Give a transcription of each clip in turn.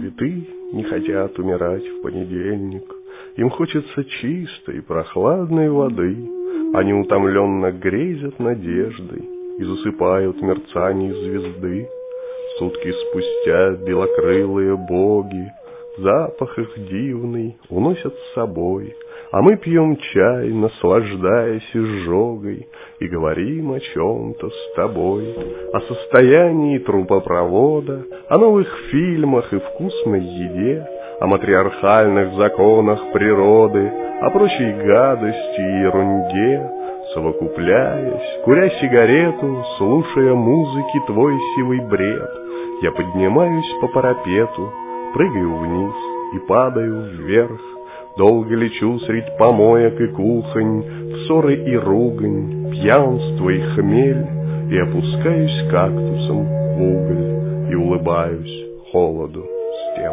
цветы не хотят умирать в понедельник. Им хочется чистой, прохладной воды. Они утомленно грезят надеждой и засыпают мерцание звезды. Сутки спустя белокрылые боги запах их дивный уносят с собой, а мы пьем чай, наслаждаясь изжогой, и говорим о чем-то с тобой, о состоянии трубопровода, о новых фильмах и вкусной еде, о матриархальных законах природы, о прочей гадости и ерунде, совокупляясь, куря сигарету, слушая музыки твой сивый бред. Я поднимаюсь по парапету, прыгаю вниз и падаю вверх, долго лечу средь помоек и кухонь, в ссоры и ругань, пьянство и хмель, и опускаюсь кактусом в уголь и улыбаюсь холоду стен.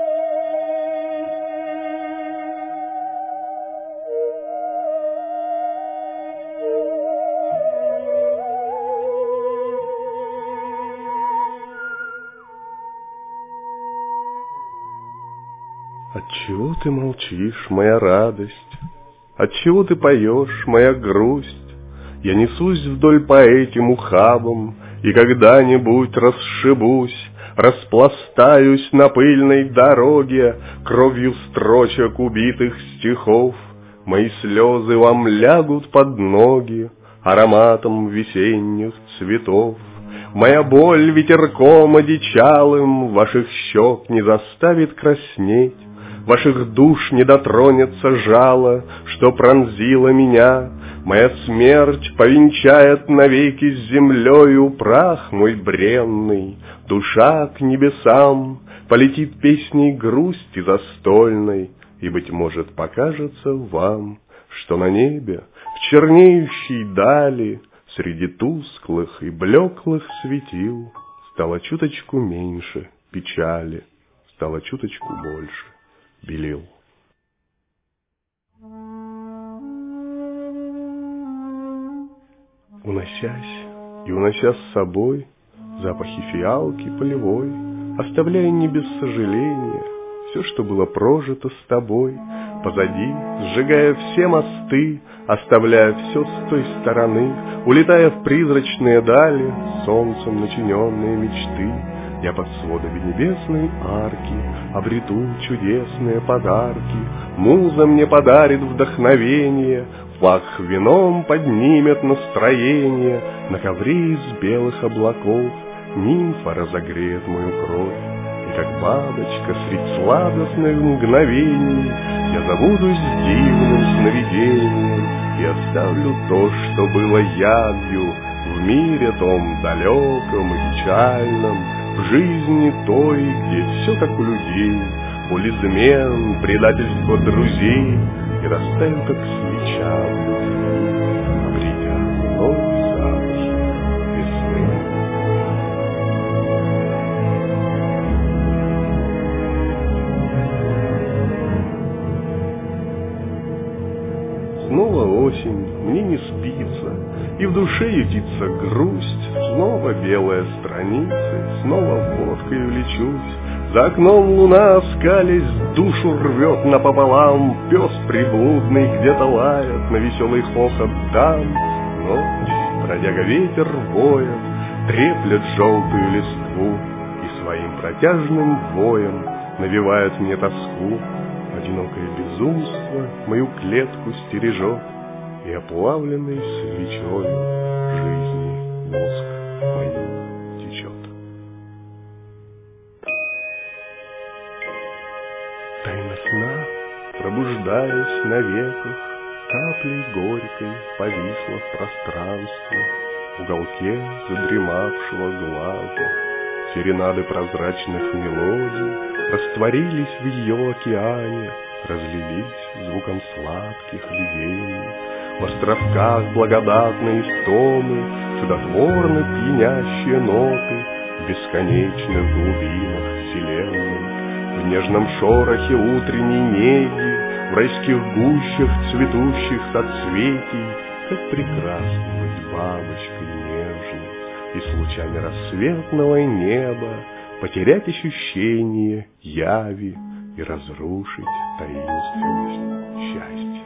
Отчего ты молчишь, моя радость? Отчего ты поешь, моя грусть? Я несусь вдоль по этим ухабам, и когда-нибудь расшибусь, распластаюсь на пыльной дороге кровью строчек убитых стихов. Мои слезы вам лягут под ноги ароматом весенних цветов. Моя боль ветерком одичалым ваших щек не заставит краснеть, ваших душ не дотронется жало, что пронзило меня. Моя смерть повенчает навеки с землею прах мой бренный. Душа к небесам полетит песней грусти застольной, и, быть может, покажется вам, что на небе, в чернеющей дали, среди тусклых и блеклых светил, стало чуточку меньше печали, стало чуточку больше белил. Уносясь и унося с собой запахи фиалки полевой, оставляя не без сожаления все, что было прожито с тобой, позади, сжигая все мосты, оставляя все с той стороны, улетая в призрачные дали, солнцем начиненные мечты, я под сводами небесной арки обрету чудесные подарки, муза мне подарит вдохновение, флаг вином поднимет настроение, на ковре из белых облаков нимфа разогреет мою кровь, и как бабочка средь сладостных мгновений я забудусь дивным сновидением и оставлю то, что было явью в мире том далеком и печальном, в жизни той, где все как у людей, боль измен, предательство друзей, и растаю, как свеча в любви, обретя новый запах весны. Снова осень, мне не спится, и в душе ютится грусть, снова белые страницы, снова водкою лечусь. За окном луна, скалясь, душу рвет напополам, пес приблудный где-то лает на веселый хохот дам. Ночь, бродяга ветер воет, треплет желтую листву и своим протяжным воем навевает мне тоску. Одинокое безумство мою клетку стережет, и оплавленный свечой жизни мозг мой течет. Тайна сна, пробуждаясь на веках, каплей горькой повисла в пространстве, в уголке задремавшего глаза. Серенады прозрачных мелодий растворились в ее океане, разлились звуком сладких видений. В островках благодатной истомы чудотворны пьянящие ноты в бесконечных глубинах вселенной. В нежном шорохе утренней неги, в райских гущах цветущих соцветий, как прекрасно быть бабочкой нежной, и с лучами рассветного неба потерять ощущение яви и разрушить таинственность счастья.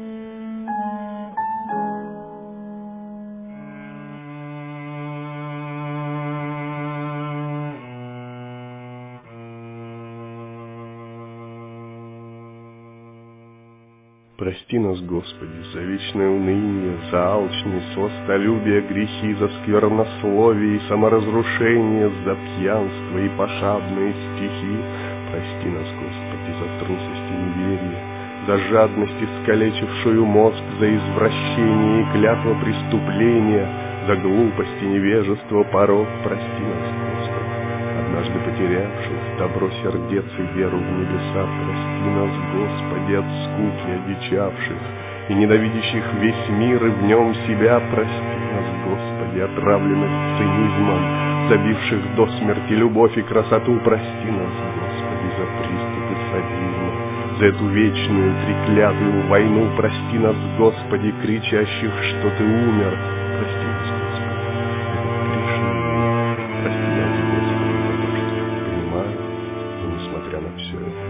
Прости нас, Господи, за вечное уныние, за алчность, сластолюбие, грехи, за сквернословие и саморазрушение, за пьянство и похабные стихи. Прости нас, Господи, за трусость и неверие, за жадность, искалечившую мозг, за извращение и клятва преступления, за глупость и невежество, порок. Прости нас, Господи, однажды потерявших добро сердец и веру в небеса. Прости нас, Господи, от скуки одичавших и ненавидящих весь мир и в нем себя. Прости нас, Господи, отравленных цинизмом, забивших до смерти любовь и красоту. Прости нас, Господи, за приступы садизма, за эту вечную треклятую войну. Прости нас, Господи, кричащих, что Ты умер. Прости нас, Господи, этот грешный мир. Прости нас, Господи, за то, что понимаю, но несмотря на все это,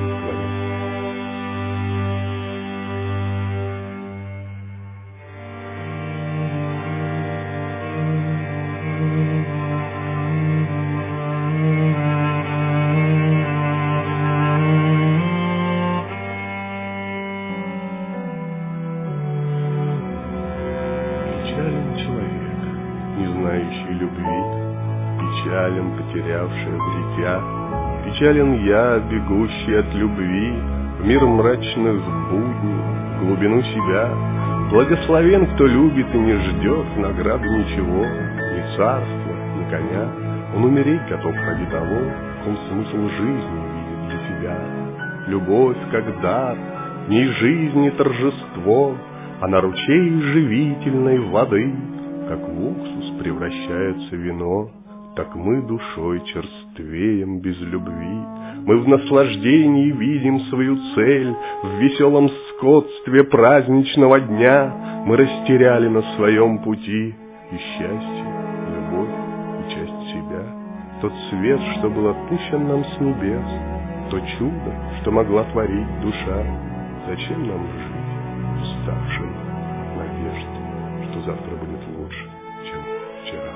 печален человек, не знающий любви, печален, потерявший дитя, печален я, бегущий от любви в мир мрачных будней, в глубину себя. Благословен, кто любит и не ждет награды ничего, ни царства, ни коня. Он умереть готов ради того, в ком смысл жизни видит для себя. Любовь, как дар, не жизнь, не торжество, а на ручей живительной воды, как в уксус превращается вино, так мы душой черствеем без любви. Мы в наслаждении видим свою цель, в веселом скотстве праздничного дня мы растеряли на своем пути и счастье, и любовь, и часть себя, тот свет, что был отпущен нам с небес, то чудо, что могла творить душа. Зачем нам жить, уставшим надежд, что завтра будет лучше, чем вчера?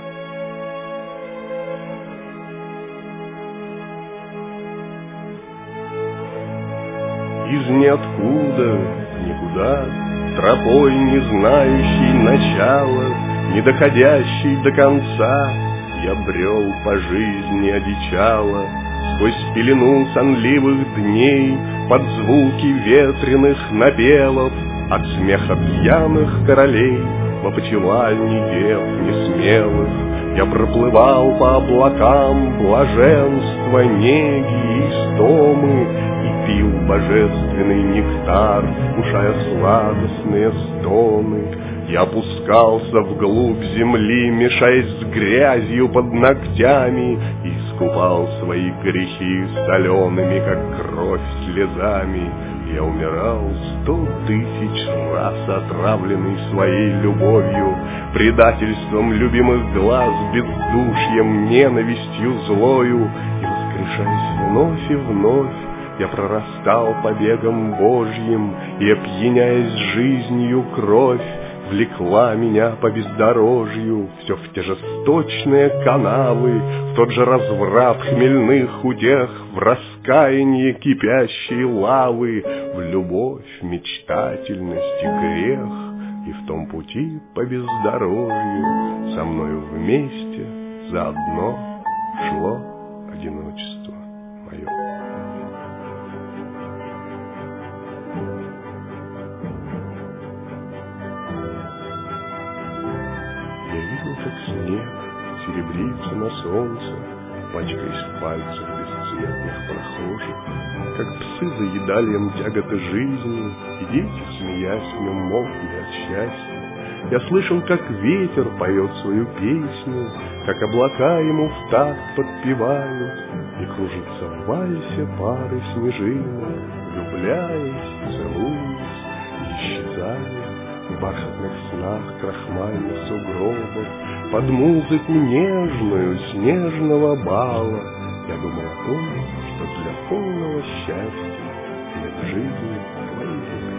Из ниоткуда, никуда, тропой, не знающей начала, не доходящей до конца, я брел по жизни одичало, сквозь пелену сонливых дней, под звуки ветреных напевов, от смеха пьяных королей, в опочивальне дев несмелых. Я проплывал по облакам блаженства, неги и истомы, и пил божественный нектар, вкушая сладостные стоны. Я опускался вглубь земли, мешаясь с грязью под ногтями, и искупал свои грехи солеными, как кровь, слезами. Я умирал 100 000 раз, отравленный своей любовью, предательством любимых глаз, бездушьем, ненавистью злою. И воскрешаясь вновь и вновь, я прорастал побегом Божьим, и, опьяняясь жизнью, кровь влекла меня по бездорожью, все в те же сточные канавы, в тот же разврат хмельных утех, в раскаяние кипящей лавы, в любовь, мечтательность и грех. И в том пути по бездорожью со мною вместе заодно шло одиночество мое. Я видел, как снег серебрится на солнце, пачкаясь в пальцах бесцветных прохожих, как псы заедали им тяготы жизни, и дети, смеясь, в нем молкли от счастья. Я слышал, как ветер поет свою песню, как облака ему в такт подпевают, и кружится в вальсе пары снежинок, влюбляясь, целуясь и исчезая в бархатных снах крахмальных сугробов, под музыку нежную снежного бала. Я думал о том, что для полного счастья нет в жизни твоей земли.